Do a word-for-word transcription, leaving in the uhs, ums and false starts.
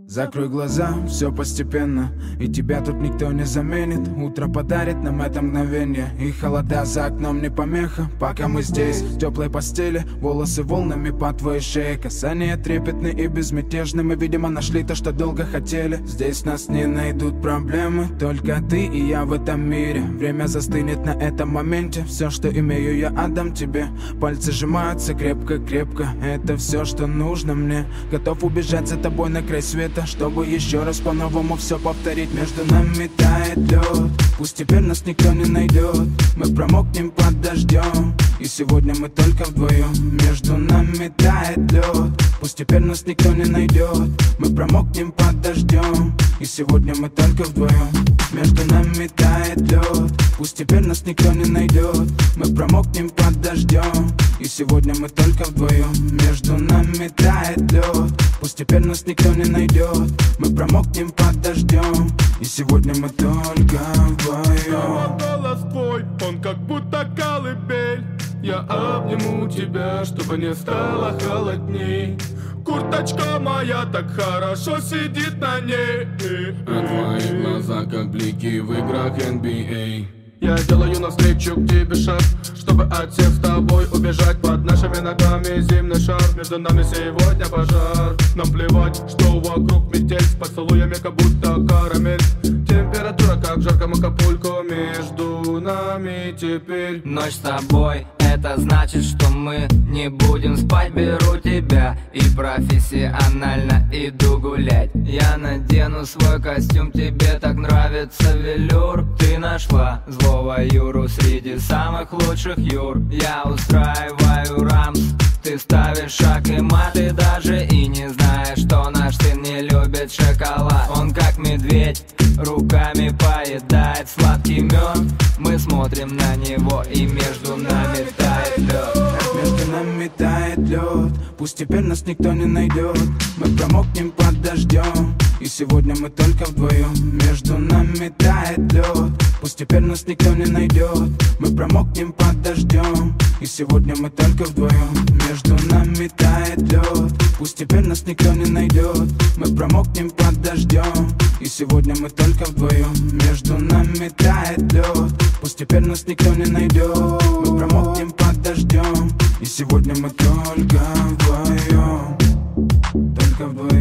Закрой глаза, все постепенно, и тебя тут никто не заменит. Утро подарит нам это мгновение, и холода за окном не помеха. Пока мы здесь, в теплой постели, волосы волнами по твоей шее. Касания трепетны и безмятежны, мы, видимо, нашли то, что долго хотели. Здесь нас не найдут проблемы, только ты и я в этом мире. Время застынет на этом моменте, все, что имею, я отдам тебе. Пальцы сжимаются крепко-крепко, это все, что нужно мне. Готов убежать за тобой на край света, чтобы еще раз по-новому все повторить. Между нами тает лед, пусть теперь нас никто не найдет. Мы промокнем под дождем, и сегодня мы только вдвоем. Между нами тает лед, пусть теперь нас никто не найдет. Мы промокнем под дождем, и сегодня мы только вдвоем. Между нами тает лед, пусть теперь нас никто не найдет. Мы промокнем под дождем, и сегодня мы только вдвоем. Между нами тает лед, пусть теперь нас никто не найдет. Мы промокнем под дождем, и сегодня мы только вдвоем. Голос твой, он как будто колыбель. Я обниму тебя, чтобы не стало холодней. Курточка моя так хорошо сидит на ней. А твои глаза как блики в играх эн би эй. Я делаю навстречу к тебе шаг, чтобы от всех с тобой убежать. Под нашими ногами зимний шар, между нами сегодня пожар. Нам плевать, что вокруг метель, с поцелуями как будто карамель. Температура как жарком Акапулько, между нами теперь. Ночь с тобой, это значит, что мы не будем спать. Беру тебя и профессионально иду гулять. Я надену свой костюм, тебе так нравится велюр. Ты нашла злого Юру среди самых лучших Юр. Я устраиваю рамс, ты ставишь шаг и мат. Ты даже и не знаешь, что наш сын не любит шоколад. Он как медведь, руками поедает сладкий мед. Мы смотрим на него, и между нами тает лед. Между нами тает лед, пусть теперь нас никто не найдет. Мы промокнем под дождем, и сегодня мы только вдвоем. Между нами тает лед, пусть теперь нас никто не найдет. Мы промокнем под дождем, и сегодня мы только вдвоем. Между нами тает лед, пусть теперь нас никто не найдет. Мы промокнем под дождем, и сегодня мы только вдвоем. Между нами тает лед, пусть теперь нас никто не найдет. Мы промокнем под дождем, и сегодня мы только вдвоем. Только вдвоем.